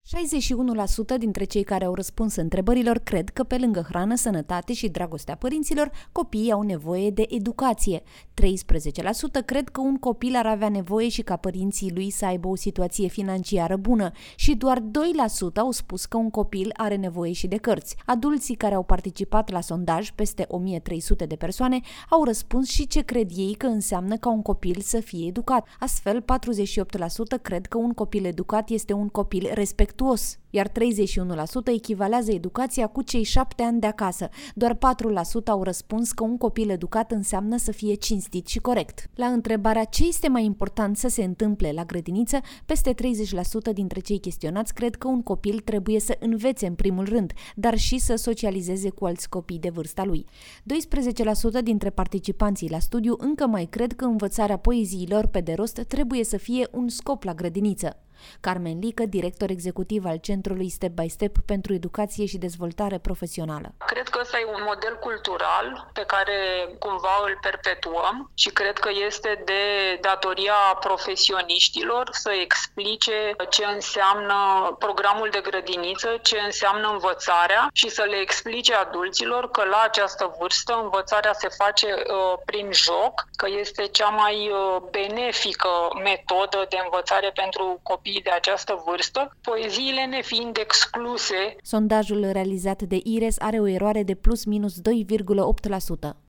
61% dintre cei care au răspuns întrebărilor cred că pe lângă hrană, sănătate și dragostea părinților, copiii au nevoie de educație. 13% cred că un copil ar avea nevoie și ca părinții lui să aibă o situație financiară bună și doar 2% au spus că un copil are nevoie și de cărți. Adulții care au participat la sondaj, peste 1300 de persoane, au răspuns și ce cred ei că înseamnă ca un copil să fie educat. Astfel, 48% cred că un copil educat este un copil respectuos, iar 31% echivalează educația cu cei 7 ani de acasă. Doar 4% au răspuns că un copil educat înseamnă să fie cinstit și corect. La întrebarea ce este mai important să se întâmple la grădiniță, peste 30% dintre cei chestionați cred că un copil trebuie să învețe în primul rând, dar și să socializeze cu alți copii de vârsta lui. 12% dintre participanții la studiu încă mai cred că învățarea poeziilor pe de rost trebuie să fie un scop la grădiniță. Carmen Lică, director executiv al Centrului Step by Step pentru Educație și Dezvoltare Profesională. Cred că ăsta e un model cultural pe care cumva îl perpetuăm și cred că este de datoria profesioniștilor să explice ce înseamnă programul de grădiniță, ce înseamnă învățarea și să le explice adulților că la această vârstă învățarea se face prin joc, că este cea mai benefică metodă de învățare pentru copii de această vârstă, poeziile nefiind excluse. Sondajul realizat de IRES are o eroare de plus minus 2,8%.